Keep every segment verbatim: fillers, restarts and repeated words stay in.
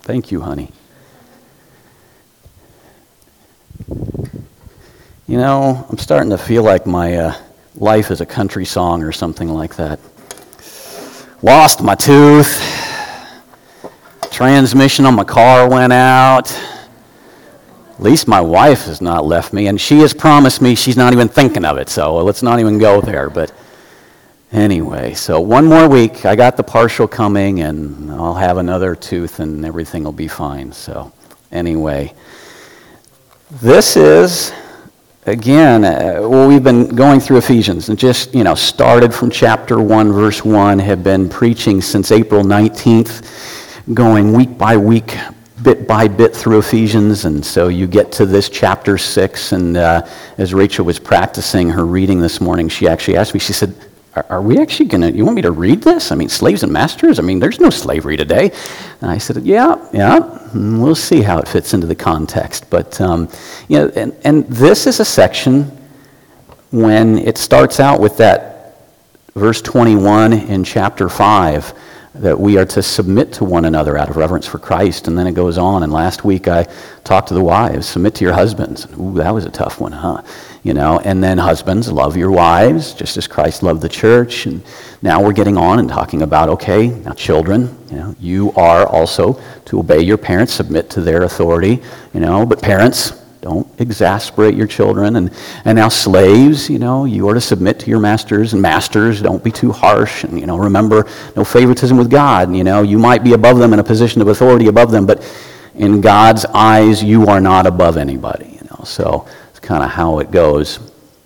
Thank you, honey. You know, I'm starting to feel like my uh, life is a country song or something like that. Lost my tooth. Transmission on my car went out. At least my wife has not left me, and she has promised me she's not even thinking of it, so let's not even go there. But anyway, so one more week. I got the partial coming, and I'll have another tooth, and everything will be fine. So anyway, this is, again, uh, well, we've been going through Ephesians, and just, you know, started from chapter one, verse one, have been preaching since April nineteenth, going week by week, bit by bit through Ephesians, and so you get to this chapter six, and uh, as Rachel was practicing her reading this morning, she actually asked me, she said, are, are we actually going to, you want me to read this? I mean, slaves and masters? I mean, there's no slavery today. And I said, yeah, yeah, we'll see how it fits into the context. But, um, you know, and, and this is a section when it starts out with that verse twenty-one in chapter five, that we are to submit to one another out of reverence for Christ. And then it goes on, and last week I talked to the wives, submit to your husbands. Ooh, that was a tough one, huh? You know, and then husbands, love your wives, just as Christ loved the church. And now we're getting on and talking about, okay, now children, you know, you are also to obey your parents, submit to their authority, you know, but parents, don't exasperate your children. And, and now slaves, you know, you are to submit to your masters. And masters, don't be too harsh. And, you know, remember, no favoritism with God. You know, you might be above them in a position of authority above them, but in God's eyes, you are not above anybody. You know, so it's kind of how it goes.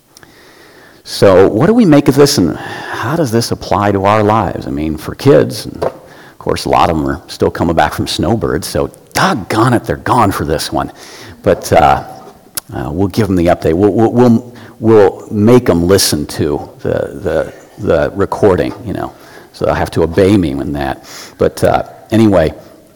So what do we make of this, and how does this apply to our lives? I mean, for kids, and of course, a lot of them are still coming back from snowbirds, so doggone it, they're gone for this one. But uh, uh, we'll give them the update. We'll, we'll, we'll, we'll make them listen to the, the, the recording, you know. So they'll have to obey me in that. But uh, anyway,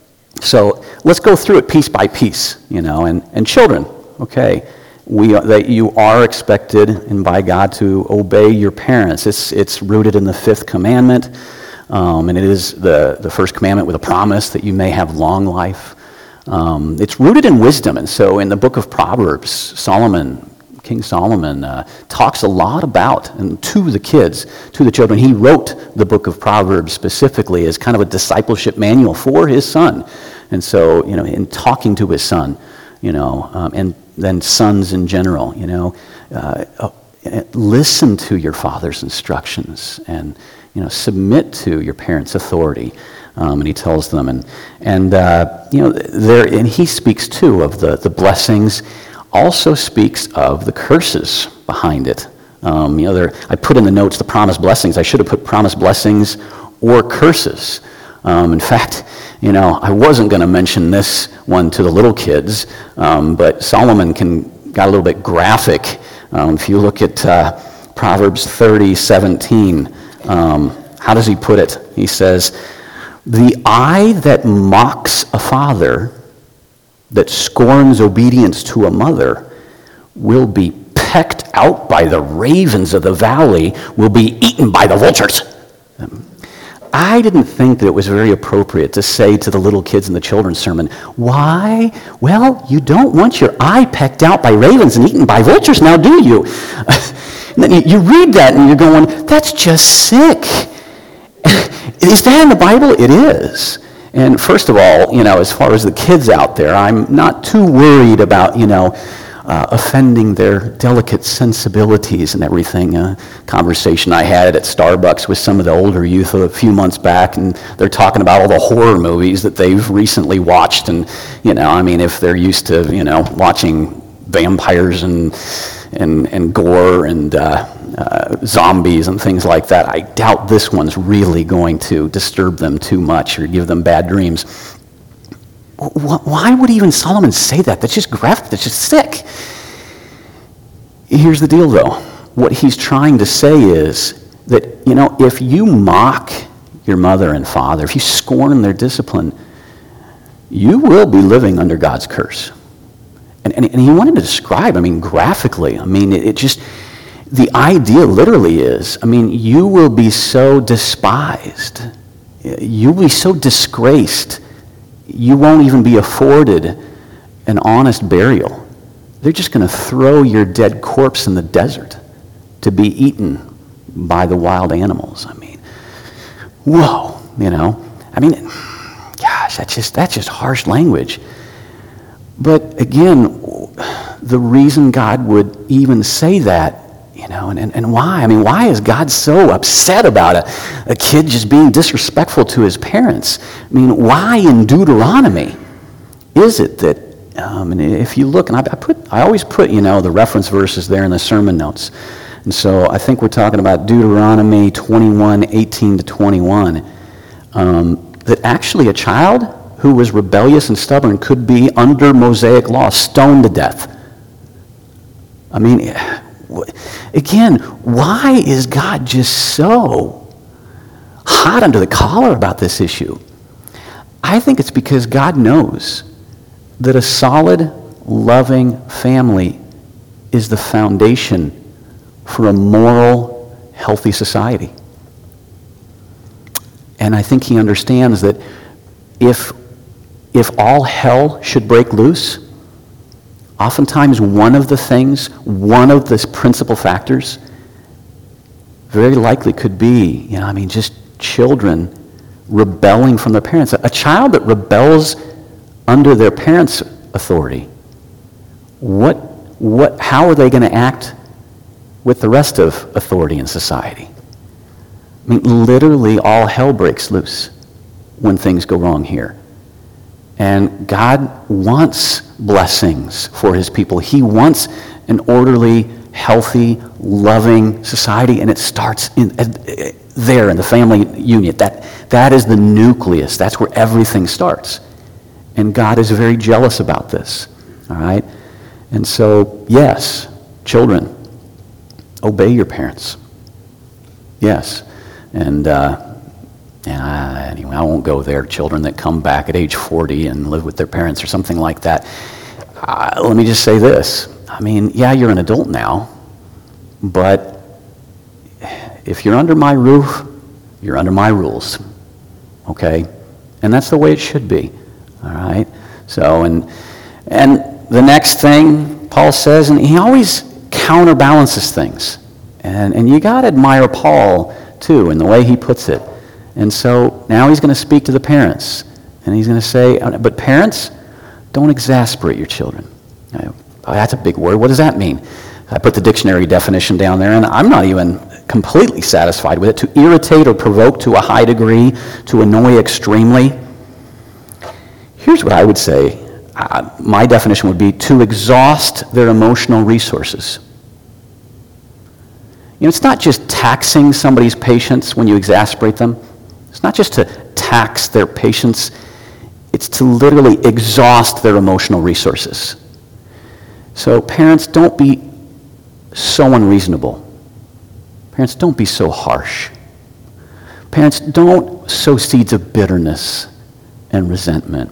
so let's go through it piece by piece, you know. And, and children, okay, we are, that you are expected and by God to obey your parents. It's, it's rooted in the fifth commandment. Um, and it is the, the first commandment with a promise that you may have long life. Um, it's rooted in wisdom, and so in the book of Proverbs, Solomon, King Solomon, uh, talks a lot about, and to the kids, to the children. He wrote the book of Proverbs specifically as kind of a discipleship manual for his son. And so, you know, in talking to his son, you know, um, and then sons in general, you know, uh, uh, listen to your father's instructions and, you know, submit to your parents' authority. Um, and he tells them, and and uh, you know, there, and he speaks too of the the blessings. Also speaks of the curses behind it. Um, you know, there, I put in the notes the promised blessings. I should have put promised blessings or curses. Um, in fact, you know, I wasn't going to mention this one to the little kids, um, but Solomon can got a little bit graphic. Um, if you look at uh, Proverbs thirty seventeen, um, how does he put it? He says, "The eye that mocks a father, that scorns obedience to a mother, will be pecked out by the ravens of the valley, will be eaten by the vultures." Um, I didn't think that it was very appropriate to say to the little kids in the children's sermon, why? Well, you don't want your eye pecked out by ravens and eaten by vultures, now do you? And then you read that and you're going, that's just sick. Is that in the Bible? It is. And first of all, you know, as far as the kids out there, I'm not too worried about, you know, uh, offending their delicate sensibilities and everything. A conversation I had at Starbucks with some of the older youth a few months back, and they're talking about all the horror movies that they've recently watched. And, you know, I mean, if they're used to, you know, watching vampires and and, and gore and uh, uh, zombies and things like that, I doubt this one's really going to disturb them too much or give them bad dreams. Why would even Solomon say that? That's just graphic. That's just sick. Here's the deal, though. What he's trying to say is that, you know, if you mock your mother and father, if you scorn their discipline, you will be living under God's curse. And, and, and he wanted to describe, I mean, graphically, I mean, it, it just, the idea literally is, I mean, you will be so despised, you will be so disgraced you won't even be afforded an honest burial. They're just going to throw your dead corpse in the desert to be eaten by the wild animals. I mean, whoa, you know. I mean, gosh, that's just, that's just harsh language. But again, the reason God would even say that, you know, and, and, and why? I mean, why is God so upset about a, a kid just being disrespectful to his parents? I mean, why in Deuteronomy is it that, um, and if you look, and I, I put, I always put, you know, the reference verses there in the sermon notes. And so I think we're talking about Deuteronomy twenty-one, eighteen to twenty-one, um, that actually a child who was rebellious and stubborn could be, under Mosaic law, stoned to death. I mean, again, why is God just so hot under the collar about this issue? I think it's because God knows that a solid, loving family is the foundation for a moral, healthy society. And I think he understands that if if all hell should break loose, oftentimes one of the things, one of the principal factors, very likely could be, you know, I mean, just children rebelling from their parents. A child that rebels under their parents' authority, what, what, how are they going to act with the rest of authority in society? I mean, literally all hell breaks loose when things go wrong here. And God wants blessings for his people. He wants an orderly, healthy, loving society, and it starts in, uh, there in the family unit. That, that is the nucleus. That's where everything starts. And God is very jealous about this, all right? And so, yes, children, obey your parents. Yes. And, uh, and I, anyway, I won't go there. Children that come back at age forty and live with their parents or something like that. Uh, let me just say this. I mean, yeah, you're an adult now, but if you're under my roof, you're under my rules, okay? And that's the way it should be, all right? So, and and the next thing Paul says, and he always counterbalances things. And, and you got to admire Paul, too, in the way he puts it. And so now he's going to speak to the parents. And he's going to say, but parents, don't exasperate your children. Oh, that's a big word. What does that mean? I put the dictionary definition down there, and I'm not even completely satisfied with it. To irritate or provoke to a high degree, to annoy extremely. Here's what I would say. Uh, my definition would be to exhaust their emotional resources. You know, it's not just taxing somebody's patience when you exasperate them. It's not just to tax their patience. It's to literally exhaust their emotional resources. So parents, don't be so unreasonable. Parents, don't be so harsh. Parents, don't sow seeds of bitterness and resentment.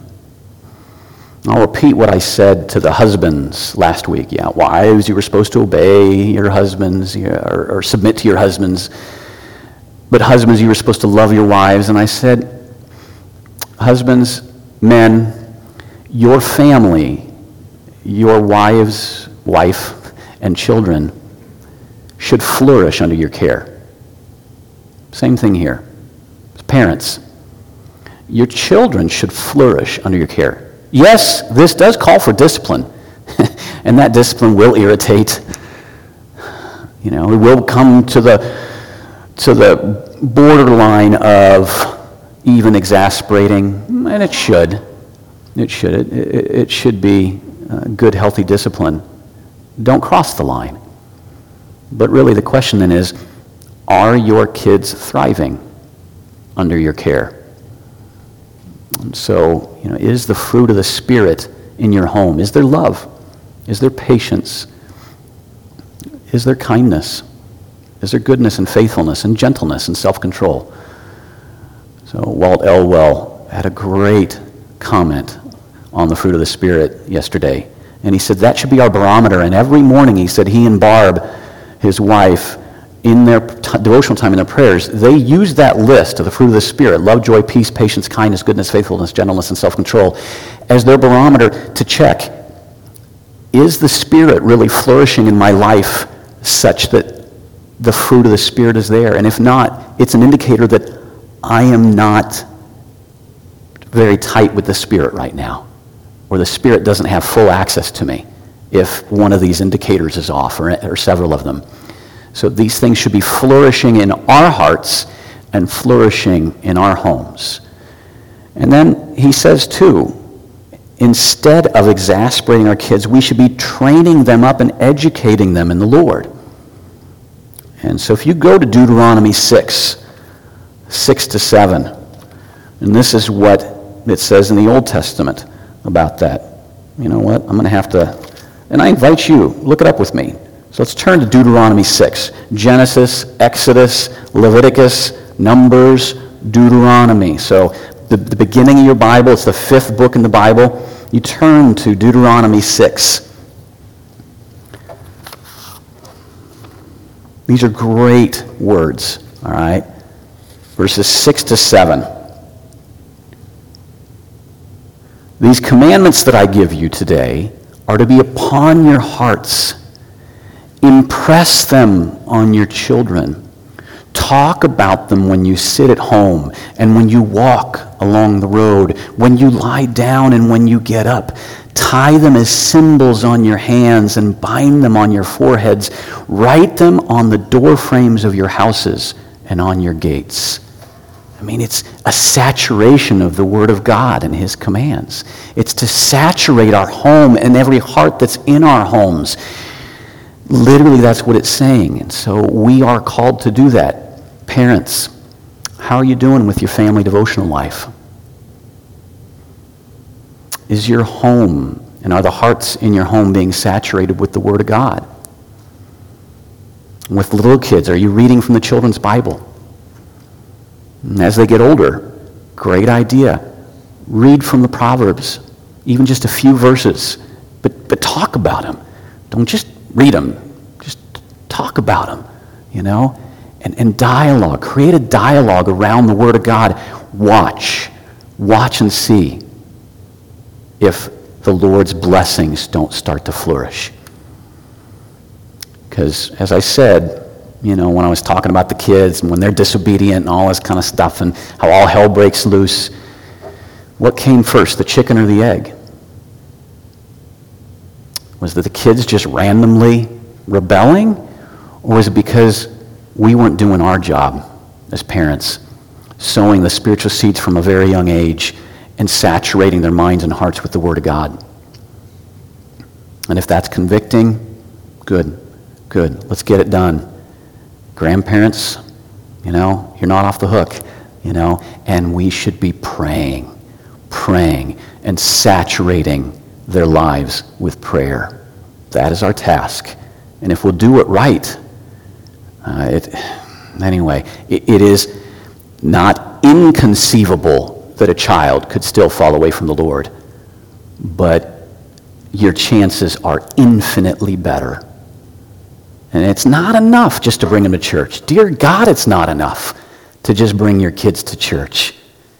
I'll repeat what I said to the husbands last week. Yeah, wives, you were supposed to obey your husbands, or, or submit to your husbands. But husbands, you were supposed to love your wives. And I said, husbands, men, your family, your wives, wife, and children should flourish under your care. Same thing here. Parents, your children should flourish under your care. Yes, this does call for discipline, and that discipline will irritate. You know, it will come to the to the borderline of even exasperating, and it should. It should. It, it, it should be uh, good, healthy discipline. Don't cross the line. But really, the question then is: are your kids thriving under your care? And so, you know, is the fruit of the Spirit in your home? Is there love? Is there patience? Is there kindness? Is there goodness and faithfulness and gentleness and self-control? So Walt Elwell had a great comment on the fruit of the Spirit yesterday. And he said that should be our barometer. And every morning, he said, he and Barb, his wife, in their t- devotional time, in their prayers, they use that list of the fruit of the Spirit, love, joy, peace, patience, kindness, goodness, faithfulness, gentleness, and self-control, as their barometer to check, is the Spirit really flourishing in my life such that the fruit of the Spirit is there? And if not, it's an indicator that I am not very tight with the Spirit right now, or the Spirit doesn't have full access to me if one of these indicators is off, or, or several of them. So these things should be flourishing in our hearts and flourishing in our homes. And then he says, too, instead of exasperating our kids, we should be training them up and educating them in the Lord. And so if you go to Deuteronomy six, six to seven, and this is what it says in the Old Testament about that. You know what? I'm going to have to, and I invite you, look it up with me. So let's turn to Deuteronomy six. Genesis, Exodus, Leviticus, Numbers, Deuteronomy. So the, the beginning of your Bible, it's the fifth book in the Bible. You turn to Deuteronomy six. These are great words, all right? Verses six to seven. These commandments that I give you today are to be upon your hearts. Impress them on your children. Talk about them when you sit at home and when you walk along the road, when you lie down and when you get up. Tie them as symbols on your hands and bind them on your foreheads. Write them on the door frames of your houses and on your gates. I mean, it's a saturation of the Word of God and His commands. It's to saturate our home and every heart that's in our homes. Literally, that's what it's saying. And so we are called to do that. Parents, how are you doing with your family devotional life? Is your home, and are the hearts in your home being saturated with the Word of God? With little kids, are you reading from the children's Bible? And as they get older, great idea. Read from the Proverbs, even just a few verses, but, but talk about them. Don't just read them. Just talk about them, you know? And, and dialogue. Create a dialogue around the Word of God. Watch. Watch and see if the Lord's blessings don't start to flourish. Because, as I said, you know, when I was talking about the kids and when they're disobedient and all this kind of stuff and how all hell breaks loose, what came first, the chicken or the egg? Was that the kids just randomly rebelling? Or was it because we weren't doing our job as parents, sowing the spiritual seeds from a very young age and saturating their minds and hearts with the Word of God? And if that's convicting, good, good. Let's get it done. Grandparents, you know, you're not off the hook, you know, and we should be praying, praying and saturating their lives with prayer. That is our task. And if we'll do it right, uh, it, anyway, it, it is not inconceivable that a child could still fall away from the Lord, but your chances are infinitely better. And it's not enough just to bring them to church. Dear God, it's not enough to just bring your kids to church.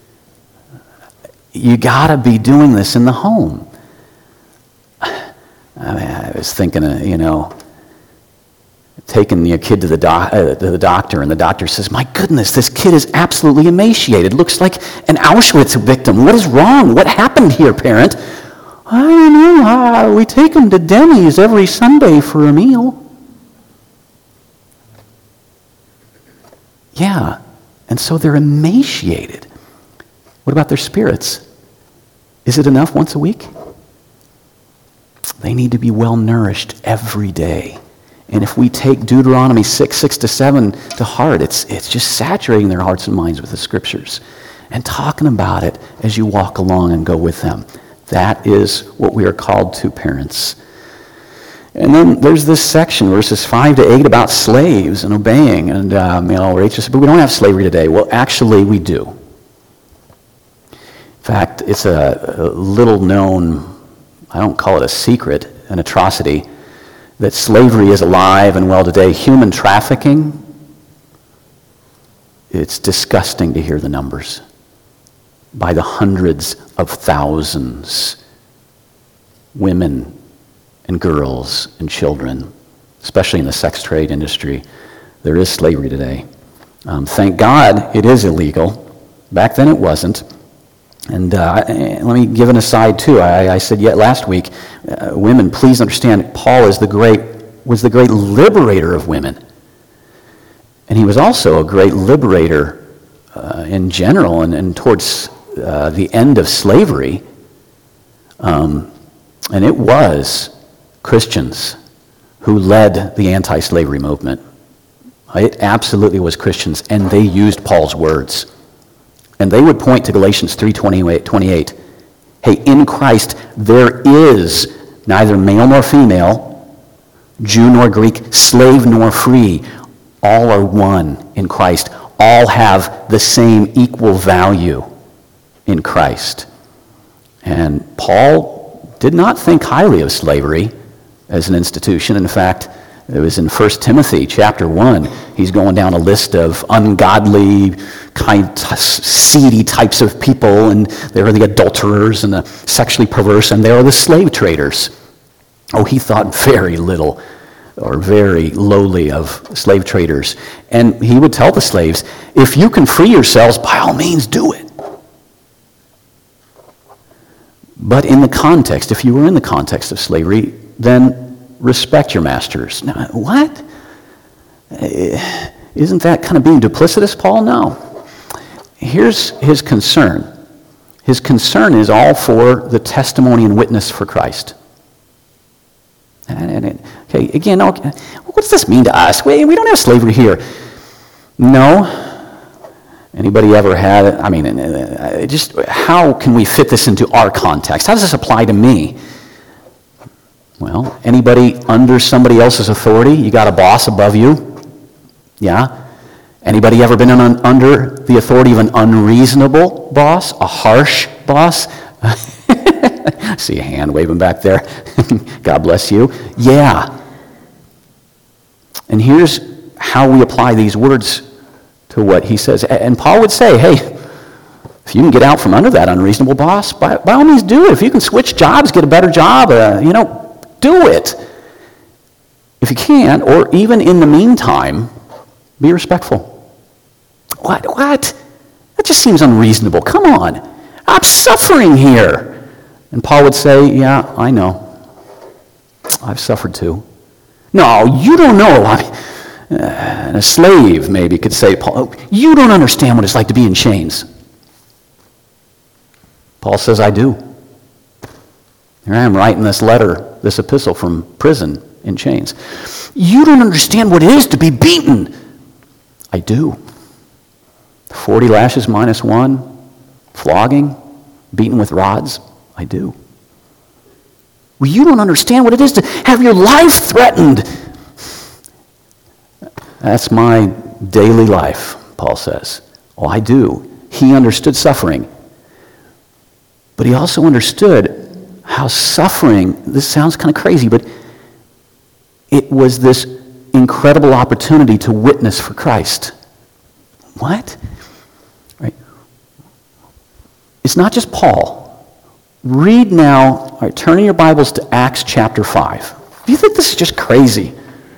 You got to be doing this in the home. I mean, I was thinking, of, you know, taking your kid to the, doc, uh, to the doctor, and the doctor says, my goodness, this kid is absolutely emaciated. Looks like an Auschwitz victim. What is wrong? What happened here, parent? I don't know. Uh, we take him to Denny's every Sunday for a meal. Yeah, and so they're emaciated. What about their spirits? Is it enough once a week? They need to be well nourished every day. And if we take Deuteronomy six, six to seven to heart, it's, it's just saturating their hearts and minds with the Scriptures and talking about it as you walk along and go with them. That is what we are called to, parents. And then there's this section, verses five to eight, about slaves and obeying. And, um, you know, Rachel said, but we don't have slavery today. Well, actually, we do. In fact, it's a, a little known, I don't call it a secret, an atrocity, that slavery is alive and well today. Human trafficking it's disgusting to hear the numbers. By the hundreds of thousands, women and girls and children, especially in the sex trade industry, there is slavery today. Um, thank God it is illegal. Back then it wasn't. And uh, let me give an aside too. I, I said yet last week, uh, women, please understand, Paul is the great was the great liberator of women, and he was also a great liberator uh, in general, and, and towards uh, the end of slavery. Um, and it was Christians who led the anti-slavery movement. It absolutely was Christians, and they used Paul's words. And they would point to Galatians three twenty-eight. Hey, in Christ there is neither male nor female, Jew nor Greek, slave nor free. All are one in Christ. All have the same equal value in Christ. And Paul did not think highly of slavery as an institution. In fact, it was in First Timothy chapter one. He's going down a list of ungodly, kind, seedy types of people, and there are the adulterers and the sexually perverse, and there are the slave traders. Oh, he thought very little or very lowly of slave traders. And he would tell the slaves, if you can free yourselves, by all means do it. But in the context, if you were in the context of slavery, then respect your masters. Now, what? Isn't that kind of being duplicitous, Paul? No. Here's his concern. His concern is all for the testimony and witness for Christ. And, and, okay, again, okay, what does this mean to us? We, we don't have slavery here. No. Anybody ever had it? I mean, uh, just how can we fit this into our context? How does this apply to me? Well, anybody under somebody else's authority? You got a boss above you? Yeah? Anybody ever been un- under the authority of an unreasonable boss? A harsh boss? I see a hand waving back there. God bless you. Yeah. And here's how we apply these words to what he says. And Paul would say, hey, if you can get out from under that unreasonable boss, by, by all means do it. If you can switch jobs, get a better job, uh, you know, do it. If you can't, or even in the meantime, be respectful. What? What? That just seems unreasonable. Come on. I'm suffering here. And Paul would say, yeah, I know. I've suffered too. No, you don't know. I, uh, and a slave maybe could say, Paul, you don't understand what it's like to be in chains. Paul says, I do. Here I am writing this letter, this epistle from prison in chains. You don't understand what it is to be beaten. I do. forty lashes minus one, flogging, beaten with rods. I do. Well, you don't understand what it is to have your life threatened. That's my daily life, Paul says. Oh, I do. He understood suffering. But he also understood how suffering, this sounds kind of crazy, but it was this incredible opportunity to witness for Christ. What? Right? It's not just Paul. Read now, all right, turn in your Bibles to Acts chapter five. Do you think this is just crazy?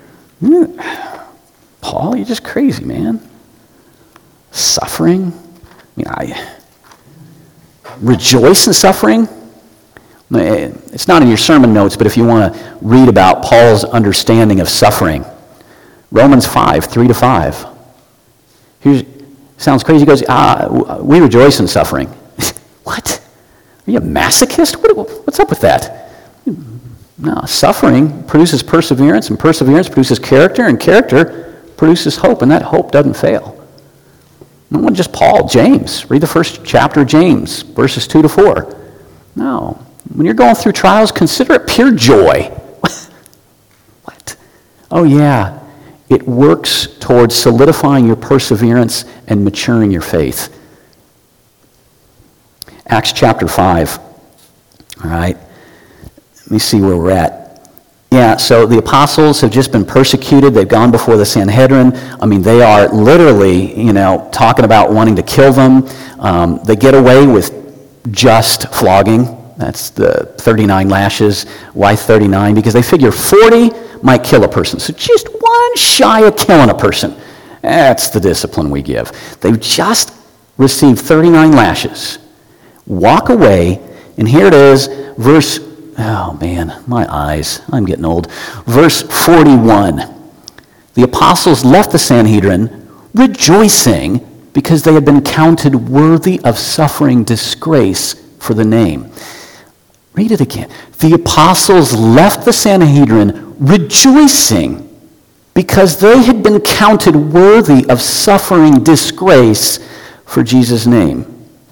Paul, you're just crazy, man. Suffering? I mean, I rejoice in suffering? It's not in your sermon notes, but if you want to read about Paul's understanding of suffering, Romans five, three to five. Here's, sounds crazy. He goes, ah, we rejoice in suffering. What? Are you a masochist? What, what's up with that? No, suffering produces perseverance, and perseverance produces character, and character produces hope, and that hope doesn't fail. Not just Paul, James. Read the first chapter of James, verses two to four. No. When you're going through trials, consider it pure joy. What? Oh, yeah. It works towards solidifying your perseverance and maturing your faith. Acts chapter five. All right. Let me see where we're at. Yeah, so the apostles have just been persecuted. They've gone before the Sanhedrin. I mean, they are literally, you know, talking about wanting to kill them. Um, they get away with just flogging. That's the thirty-nine lashes. Why thirty-nine? Because they figure forty might kill a person. So just one shy of killing a person. That's the discipline we give. They've just received thirty-nine lashes. Walk away, and here it is, verse, oh man, my eyes, I'm getting old. Verse forty-one. The apostles left the Sanhedrin rejoicing because they had been counted worthy of suffering disgrace for the name. Read it again. The apostles left the Sanhedrin rejoicing because they had been counted worthy of suffering disgrace for Jesus' name.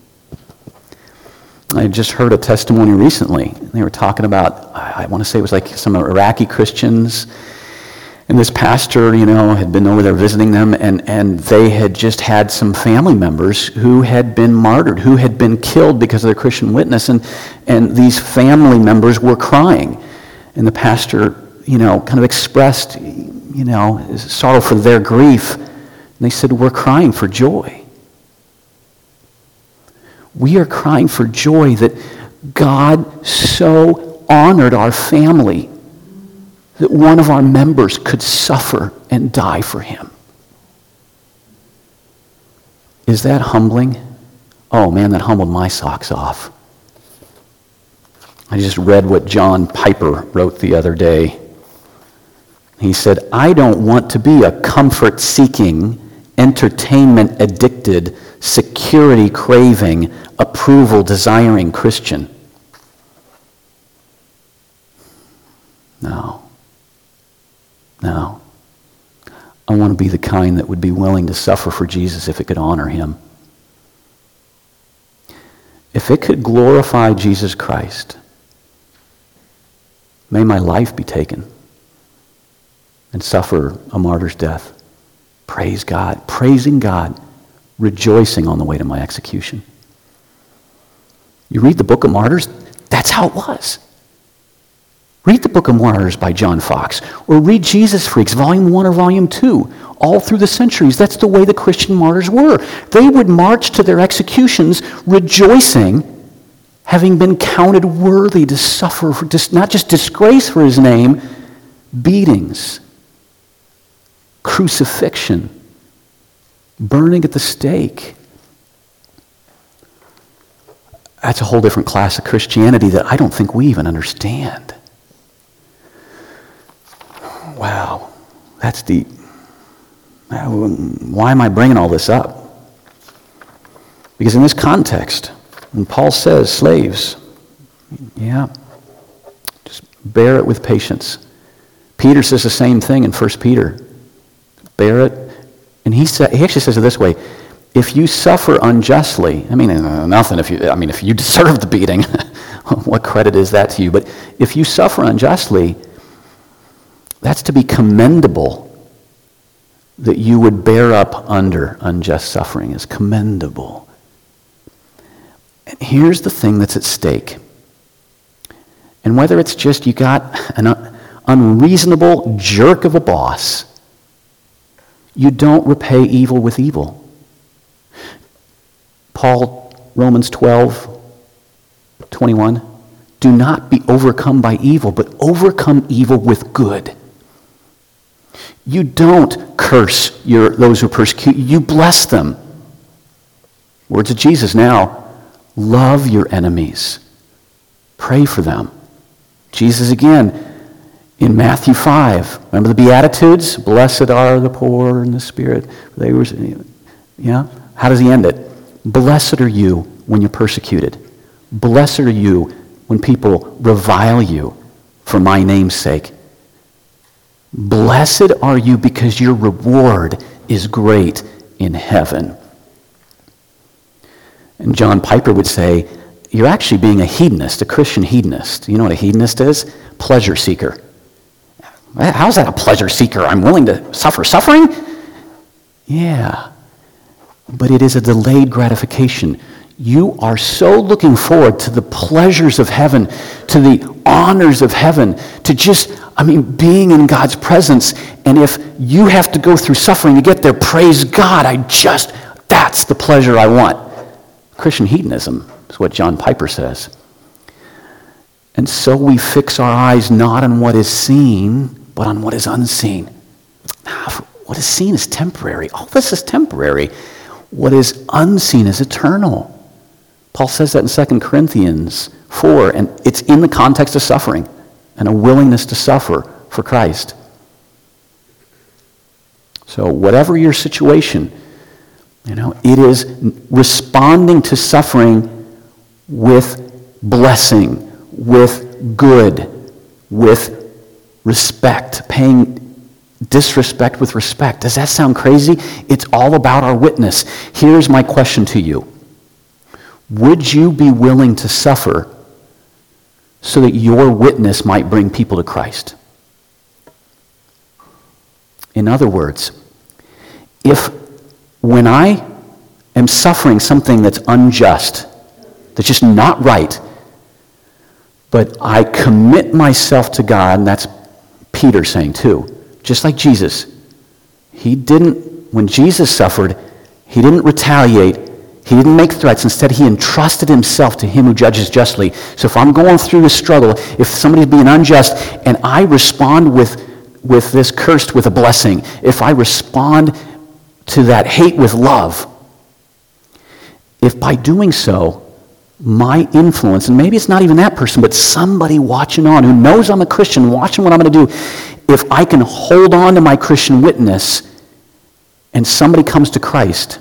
I just heard a testimony recently. They were talking about, I want to say it was like some Iraqi Christians, and this pastor, you know, had been over there visiting them, and, and they had just had some family members who had been martyred, who had been killed because of their Christian witness, and, and these family members were crying. And the pastor, you know, kind of expressed, you know, sorrow for their grief. And they said, we're crying for joy. We are crying for joy that God so honored our family that one of our members could suffer and die for him. Is that humbling? Oh man, that humbled my socks off. I just read what John Piper wrote the other day. He said, I don't want to be a comfort-seeking, entertainment-addicted, security-craving, approval-desiring Christian. No. No. I want to be the kind that would be willing to suffer for Jesus if it could honor him. If it could glorify Jesus Christ, may my life be taken and suffer a martyr's death. Praise God. Praising God. Rejoicing on the way to my execution. You read the Book of Martyrs, that's how it was. Read the Book of Martyrs by John Fox, or read Jesus Freaks, Volume one or Volume two. All through the centuries, that's the way the Christian martyrs were. They would march to their executions rejoicing, having been counted worthy to suffer, for dis- not just disgrace for his name, beatings, crucifixion, burning at the stake. That's a whole different class of Christianity that I don't think we even understand. Wow, that's deep. Why am I bringing all this up? Because in this context, when Paul says, slaves, yeah, just bear it with patience. Peter says the same thing in First Peter. Bear it. And he, sa- he actually says it this way, if you suffer unjustly, I mean, uh, nothing if you, I mean, if you deserve the beating, what credit is that to you? But if you suffer unjustly, that's to be commendable. That you would bear up under unjust suffering is commendable. And here's the thing that's at stake. And whether it's just you got an un- unreasonable jerk of a boss, you don't repay evil with evil. Paul, Romans twelve, twenty-one, do not be overcome by evil, but overcome evil with good. You don't curse your, those who persecute you. You bless them. Words of Jesus now. Love your enemies. Pray for them. Jesus again in Matthew five. Remember the Beatitudes? Blessed are the poor in the spirit. They were, yeah? How does he end it? Blessed are you when you're persecuted. Blessed are you when people revile you for my name's sake. Blessed are you because your reward is great in heaven. And John Piper would say, you're actually being a hedonist, a Christian hedonist. You know what a hedonist is? Pleasure seeker. How's that a pleasure seeker? I'm willing to suffer suffering? Yeah. But it is a delayed gratification. you are so looking forward to the pleasures of heaven, to the honors of heaven, to just, I mean, being in God's presence. And if you have to go through suffering to get there, praise God, I just, that's the pleasure I want. Christian hedonism is what John Piper says. And so we fix our eyes not on what is seen, but on what is unseen. What is seen is temporary. All this is temporary. What is unseen is eternal. Paul says that in Second Corinthians four, and it's in the context of suffering and a willingness to suffer for Christ. So whatever your situation, you know, it is responding to suffering with blessing, with good, with respect, paying disrespect with respect. Does that sound crazy? It's all about our witness. Here's my question to you. Would you be willing to suffer so that your witness might bring people to Christ? In other words, if when I am suffering something that's unjust, that's just not right, but I commit myself to God, and that's Peter saying too, just like Jesus. He didn't, when Jesus suffered, he didn't retaliate. He didn't make threats. Instead, he entrusted himself to him who judges justly. So if I'm going through this struggle, if somebody's being unjust, and I respond with, with this cursed with a blessing, if I respond to that hate with love, if by doing so, my influence, and maybe it's not even that person, but somebody watching on who knows I'm a Christian, watching what I'm going to do, if I can hold on to my Christian witness and somebody comes to Christ,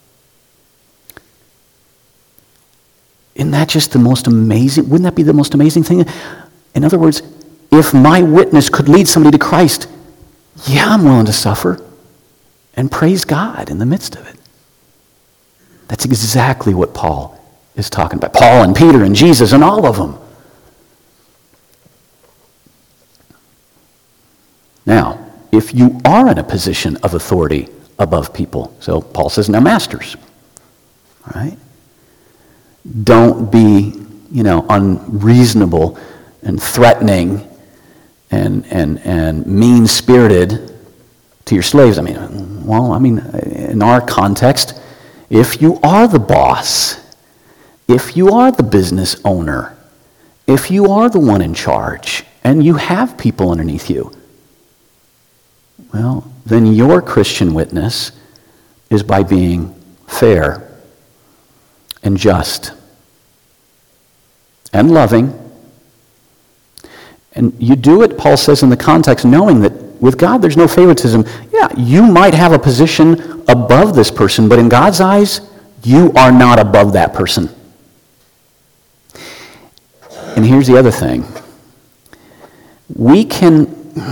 isn't that just the most amazing, wouldn't that be the most amazing thing? In other words, if my witness could lead somebody to Christ, yeah, I'm willing to suffer and praise God in the midst of it. That's exactly what Paul is talking about. Paul and Peter and Jesus and all of them. Now, if you are in a position of authority above people, so Paul says, now masters, all right? Don't be, you know, unreasonable and threatening and and and mean-spirited to your slaves. I mean, well, I mean, in our context, if you are the boss, if you are the business owner, if you are the one in charge, and you have people underneath you, well, then your Christian witness is by being fair and just and loving. And you do it, Paul says, in the context knowing that with God there's no favoritism. Yeah, you might have a position above this person, but in God's eyes, you are not above that person. And here's the other thing. We can,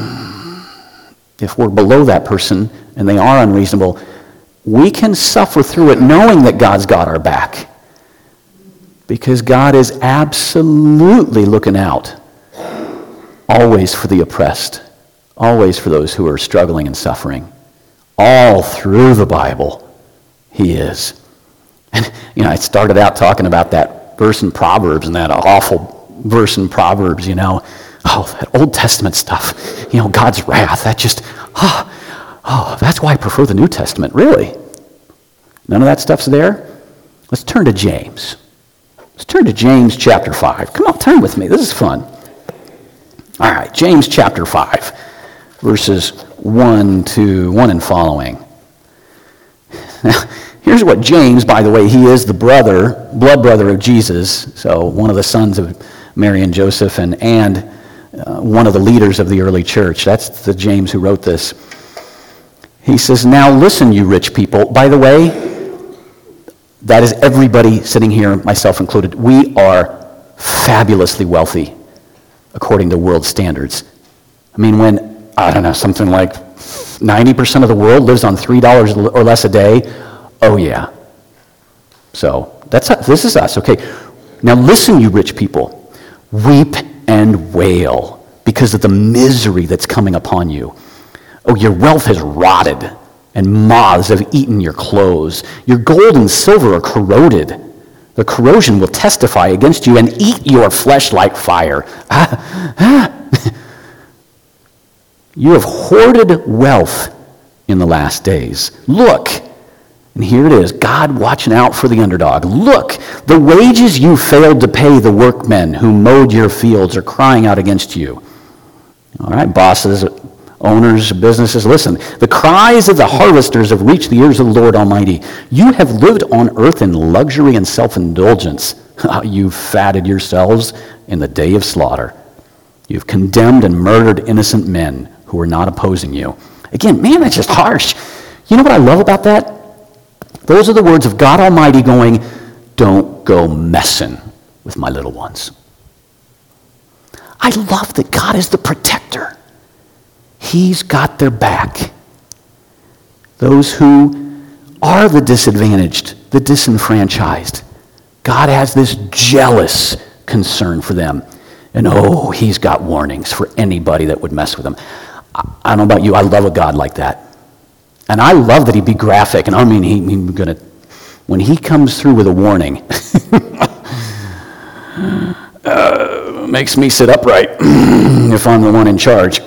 if we're below that person and they are unreasonable, we can suffer through it knowing that God's got our back. Because God is absolutely looking out, always for the oppressed, always for those who are struggling and suffering. All through the Bible, he is. And, you know, I started out talking about that verse in Proverbs and that awful verse in Proverbs, you know. Oh, that Old Testament stuff, you know, God's wrath, that just, oh, oh, that's why I prefer the New Testament, really. None of that stuff's there? Let's turn to James. Let's turn to James chapter five. Come on, turn with me. This is fun. All right, James chapter five, verses one to one and following. Now, here's what James, by the way, he is the brother, blood brother of Jesus, so one of the sons of Mary and Joseph, and, and uh, one of the leaders of the early church. That's the James who wrote this. He says, now listen, you rich people. By the way, that is everybody sitting here, myself included. We are fabulously wealthy according to world standards. I mean, when, I don't know, something like ninety percent of the world lives on three dollars or less a day, oh yeah. So, that's this is us, okay. Now listen, you rich people. Weep and wail because of the misery that's coming upon you. Oh, your wealth has rotted, and moths have eaten your clothes. Your gold and silver are corroded. The corrosion will testify against you and eat your flesh like fire. You have hoarded wealth in the last days. Look, and here it is, God watching out for the underdog. Look, the wages you failed to pay the workmen who mowed your fields are crying out against you. All right, bosses, owners of businesses, listen. The cries of the harvesters have reached the ears of the Lord Almighty. You have lived on earth in luxury and self-indulgence. You've fatted yourselves in the day of slaughter. You've condemned and murdered innocent men who are not opposing you. Again, man, that's just harsh. You know what I love about that? Those are the words of God Almighty going, don't go messing with my little ones. I love that God is the protector. He's got their back. Those who are the disadvantaged, the disenfranchised, God has this jealous concern for them. And oh, he's got warnings for anybody that would mess with him. I don't know about you, I love a God like that. And I love that he'd be graphic. And I mean, he, he's gonna, when he comes through with a warning, uh, makes me sit upright if I'm the one in charge.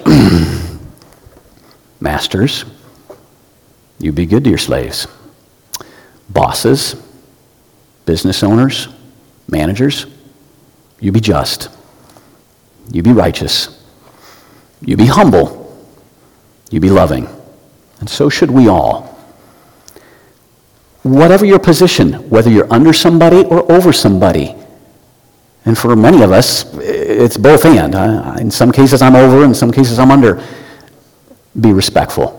Masters, you be good to your slaves. Bosses, business owners, managers, you be just. You be righteous. You be humble. You be loving. And so should we all. Whatever your position, whether you're under somebody or over somebody, and for many of us, it's both and. In some cases I'm over, in some cases I'm under. Be respectful.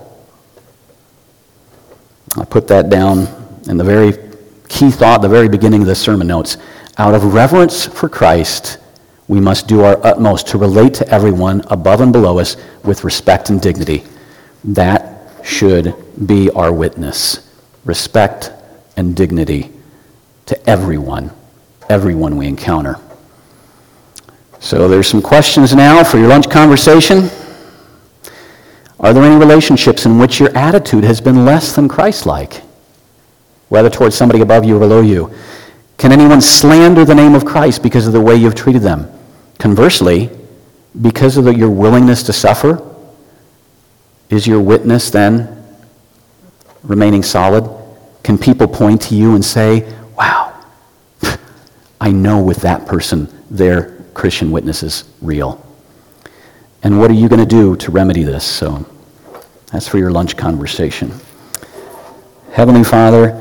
I put that down in the very key thought, the very beginning of the sermon notes. Out of reverence for Christ, we must do our utmost to relate to everyone above and below us with respect and dignity. That should be our witness. Respect and dignity to everyone, everyone we encounter. So there's some questions now for your lunch conversation. Are there any relationships in which your attitude has been less than Christ-like, whether towards somebody above you or below you? Can anyone slander the name of Christ because of the way you've treated them? Conversely, because of the, your willingness to suffer, is your witness then remaining solid? Can people point to you and say, wow, I know with that person their Christian witness is real? And what are you going to do to remedy this? So that's for your lunch conversation. Heavenly Father,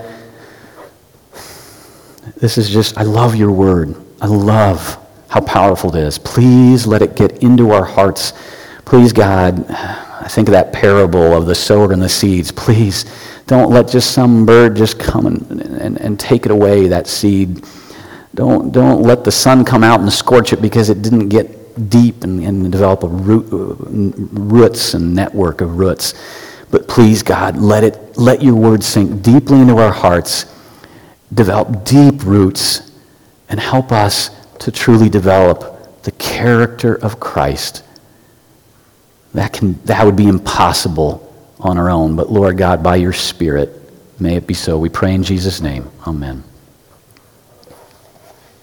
this is just, I love your word. I love how powerful it is. Please let it get into our hearts. Please, God, I think of that parable of the sower and the seeds. Please don't let just some bird just come and, and, and take it away, that seed. Don't, don't let the sun come out and scorch it because it didn't get deep and, and develop a root, roots and network of roots. But please, God, let it let your word sink deeply into our hearts, develop deep roots, and help us to truly develop the character of Christ. That can that would be impossible on our own. But Lord God, by your Spirit, may it be so. We pray in Jesus' name. Amen.